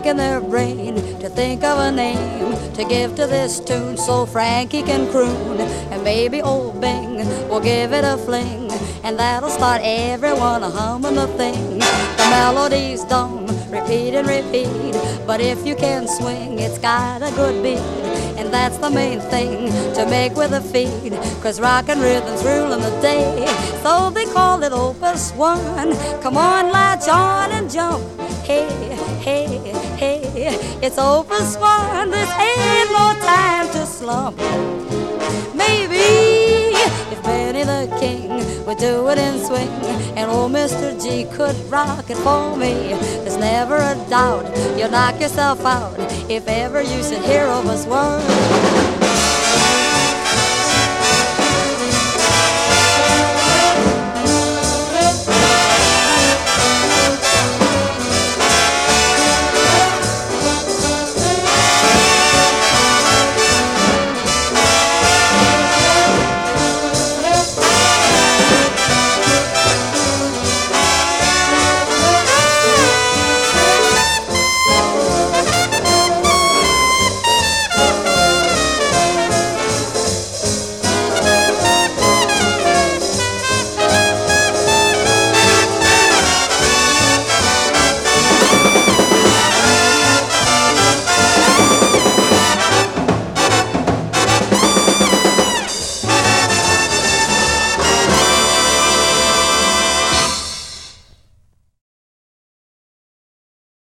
racking their brain to think of a name to give to this tune so Frankie can croon. And maybe old Bing will give it a fling, and that'll start everyone humming the thing. The melodies don't repeat and repeat, but if you can swing, it's got a good beat. And that's the main thing to make with a feed, 'cause rockin' rhythm's ruling the day. So they call it Opus One. Come on, latch on and jump. Hey, hey, hey, it's Opus One. This ain't no time to slump. Maybe if Benny the King would do it in swing, and old Mr. G could rock it for me, there's never a doubt you'll knock yourself out if ever you should hear Opus One.